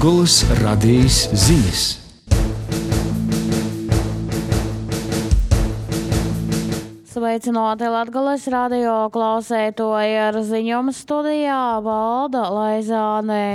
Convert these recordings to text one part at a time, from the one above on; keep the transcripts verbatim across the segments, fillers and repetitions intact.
Latgolas radijas ziņas. Sveicināti Latgolas radio klausētoji, ar ziņām studijā Valda Laizāne.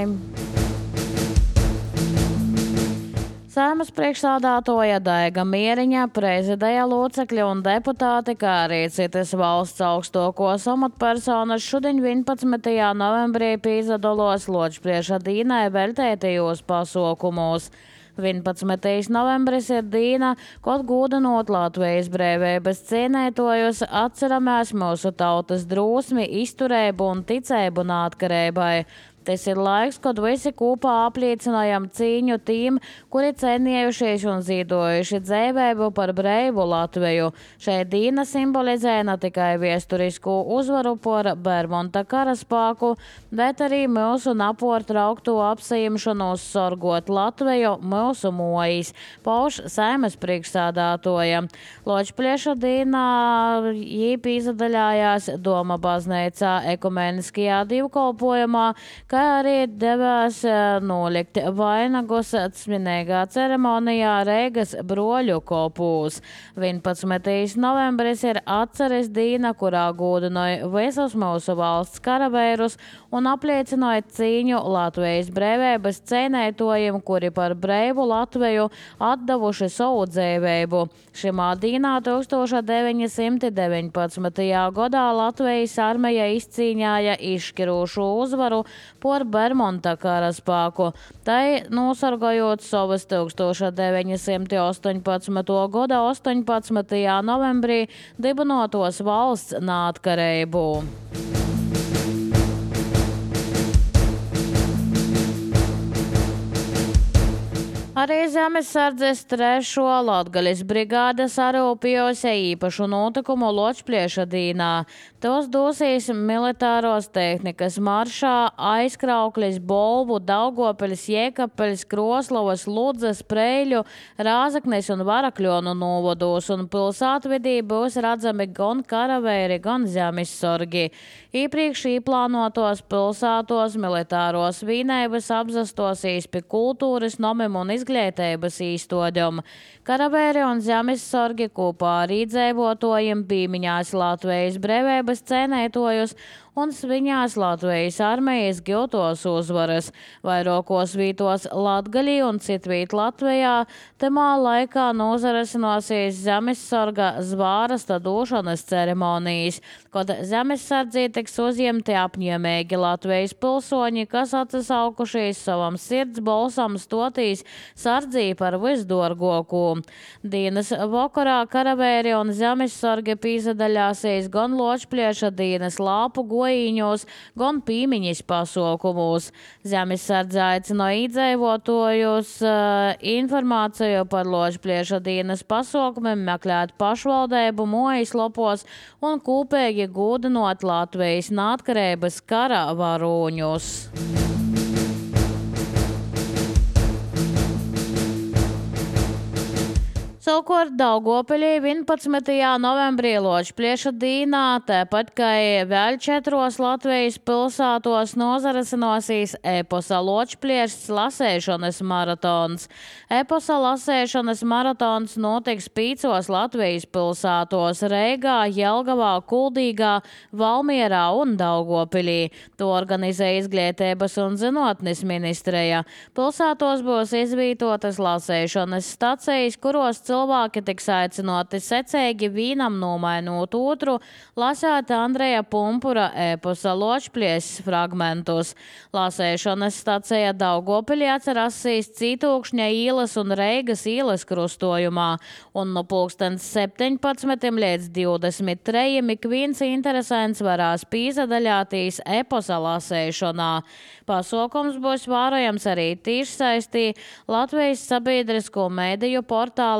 Saeimas priekšsādātoja Daiga Mieriņa, prezidija locekļi un deputāti, kā arī citas valsts augstokos amatpersonas šodien vienpadsmitajā novembrī pīzadolos Ločplieša dīnai veltētajos pasaukumos. vienpadsmitais novembris ir dīna, kod gūdinot Latvijas brīvības cienētojus, atceramies mūsu tautas drosmi, izturību un ticību neatkarībai. Tas ir laiks, kad visi kopā apliecinājam cīņu tiem, kuri cienījušies un zīdojuši dzīvību par brīvu Latviju. Šai dīna simbolizē ne tikai vēsturisku uzvaru par Bermonta karaspēku, bet arī mūsu nepārtraukto apsaimšanos sorgot Latviju mūsu mojīs, pauž Saeimas priekšsādātoja. Ločplieša dīnā jī pīzadaļājās Doma baznīcā ekumeniskajā divkolpojumā, kā arī devās nolikt vainagus svinīgā ceremonijā Reigas broļu kopūs. vienpadsmitais novembris ir atceres dīna, kurā gūdinoja visus mūsu valsts karavērus un apliecināja cīņu Latvijas brīvības cienētojiem, kuri par brīvu Latviju atdevuši savu dzīvību. Šimā dīnā tūkstoš deviņi simti deviņpadsmitajā gadā Latvijas armija izcīņāja izšķirošu uzvaru par Bermonta karaspēku. Tai nosargājot savas tūkstoš deviņi simti ostoņpadsmitā gada ostoņpadsmitajā novembrī dibinotos valsts neatkarību. Arī Zemesardzes trešo Latgalis brigāde sarūpījusi īpašu notikumu Ločplieša dīnā. Tos dosīs militāros tehnikas maršā aizkrauklis Bolvu, Daugopeļas, Jēkapeļas, Kroslavas, Ludzas, Preļu, Rāzaknes un Varakļonu novados, un pilsētvidī būs redzami gan karavēri, gan zemessorgi. Iepriekš īplānotos pilsētos militāros vīnēbas apzastosīs pie kultūras nomim un izglītības īstoģom. Karavēri un zemessorgi kopā ar iedzīvotājiem pīmiņās Latvijas brīvības cienētojus un sviņās Latvijas armijas gūtos uzvaras. Vairākos vītos Latgalī un citvīt Latvijā tamā laikā nozarasinosies zemessorga zvārasta došanas ceremonijas, kad zemessardzī tiks uzņemti apņēmīgi Latvijas pilsoņi, kas atsaukušies savam sirds balsam stotīs sardzī par visdorgokū. Dīnas vakarā karavēri un zemessorgi pīzadaļāsies gan Ločplieša dīnas lāpu goīņos, gan pīmiņas pasaukumos. Zemesardze aicināja iedzīvotājus uh, informāciju par Ločplieša dīnas pasaukumiem meklēt pašvaldību mājaslapos un kopīgi gūdinot Latvijas neatkarības kara varoņus. Savukārt Daugopeļī vienpadsmitajā novembrī Ločplieša dīnā, tāpat kā vēl četros Latvijas pilsētos nozarasinosies eposa Ločpliešas lasēšanas maratons. Eposa lasēšanas maratons notiks pīcos Latvijas pilsētos – Reigā, Jelgavā, Kuldīgā, Valmierā un Daugopeļī. To organizē Izglītības un zinātnes ministreja. Pilsētos būs izvītotas lasēšanas stacijas, kuros cilvēki tiks aicināti secīgi vīnam nomainot otru, lasēt Andreja Pumpura eposa Ločpliešas fragmentus. Lasēšanas stacija Daugopeļī atcerasīs Cītūkšņa īles un Reigas īles krustojumā, un no pulkstens septiņpadsmitim līdz divdesmit trejiem ik viens interesants varās pīzadaļātīs eposa lasēšanā. Pasaukums būs vērojams arī tiešsaistī Latvijas sabiedrisko mediju portālā L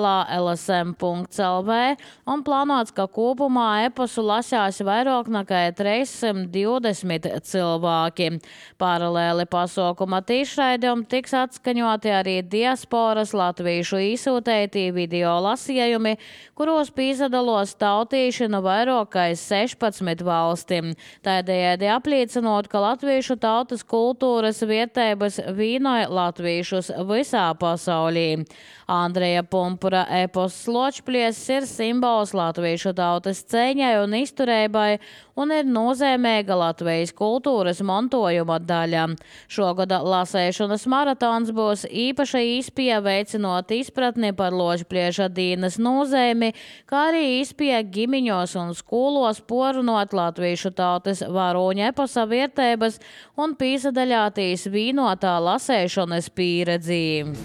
l s m punkts l v un plānots, ka kopumā eposu lasās vairāk nekā trīssimt divdesmit cilvēki. Paralēli pasaukuma tiešraidījumam tiks atskaņoti arī diasporas latviešu izsūtētī video lasījumi, kuros pīzadalos tautīši no vairāk kā sešpadsmit valstīm. Tādējādi apliecinot, ka latviešu tautas kultūras vietības vīnoja latviešus visā pasaulī. Andreja Pumpura eposs Ločpliesis ir simbols latviešu tautas cēņai un izturēbai un ir nozīmīga Latvijas kultūras mantojuma daļa. Šogada lasēšanas maratons būs īpaša īspēja veicinot izpratni par Ločplieša dīnas nozīmi, kā arī īspēja gimiņos un skolos porunot latviešu tautas varoņa eposa vietības un pīsadaļātīs vīnotā lasēšanas pieredzi.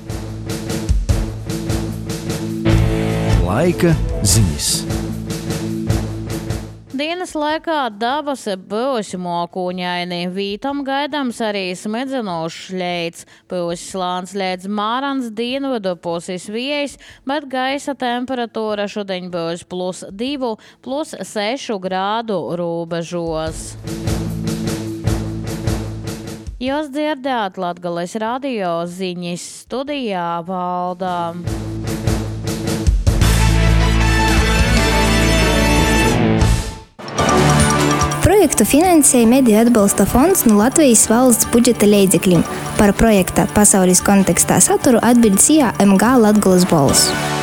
Laika ziņas. Dienas laikā dabas būs mokuņaini, vītam gaidāms arī smedzinošs ļeids. Būs slāns līdz mārans dienvidu puses vējs, bet gaisa temperatūra šodien būs plus divu, plus sešu grādu robežos. Jūs dzirdējāt Latgales radio ziņas, studijā Valda. Projektu finansēja Mediju atbalsta fonds no Latvijas valsts budžeta līdzekļiem. Par projekta pasaules kontekstā saturu atbild S I A M G Latgales balss.